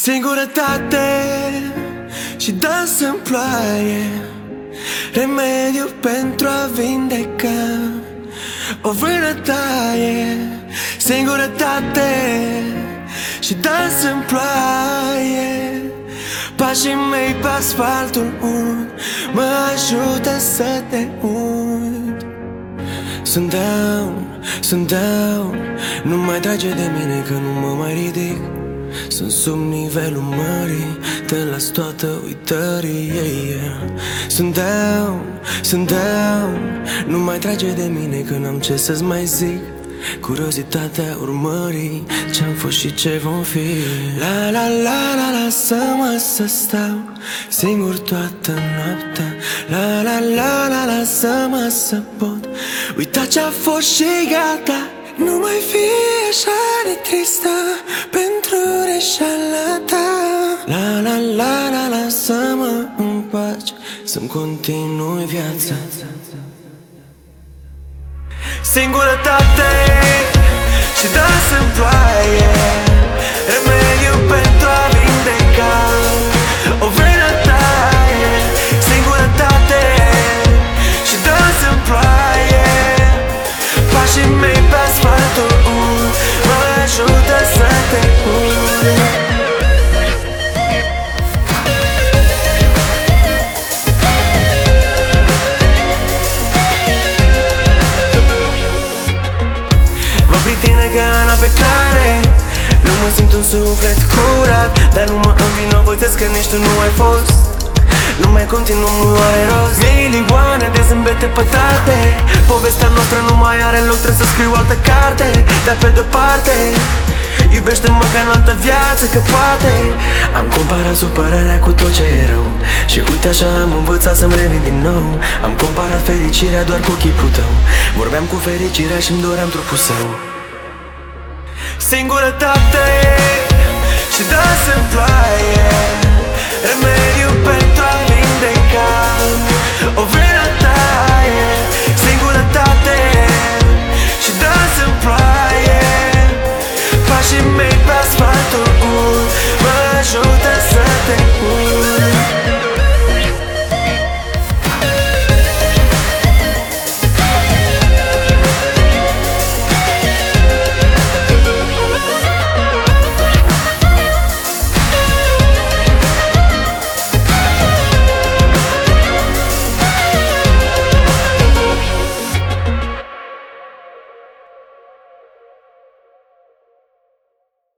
Singurătate și dans în ploaie, remediu pentru a vindeca o vânătaie. Singurătate și dans în ploaie, pașii mei pe asfaltul ud mă ajută să te ud. Sunt down, nu mai trage de mine că nu mă mai ridic. Sunt sub nivelul mării, te las toată uitării, Sunt down, nu mai trage de mine că n-am ce să-ți mai zic. Curiozitatea urmării ce-am fost și ce vom fi. La, lasă-mă să stau singur toată noaptea. La, lasă-mă să pot uita ce-a fost și gata. Nu mai fi așa de tristă pentru greșeala ta. La, lasă-mă în pace să-mi continui viața. Singurătate și dans în ploaie, remediu pentru a vindeca o vânătaie. Singurătate și dans în ploaie, pașii mei pe asfaltul ud mă ajută să te ud. Pe care nu mă simt un suflet curat, dar nu mă învinovățesc că nici tu nu ai fost. Nu mai continuăm, nu are rost. Milioane de zâmbete pătate, povestea noastră nu mai are loc, trebuie să scriu altă carte. Dar pe de-o parte iubește-mă ca în altă viață, că poate am comparat supărarea cu tot ce e rău și uite așa am învățat să-mi revin din nou. Am comparat fericirea doar cu chipul tău, vorbeam cu fericirea și-mi doream trupul său. Singurătate și dans în ploaie, remediu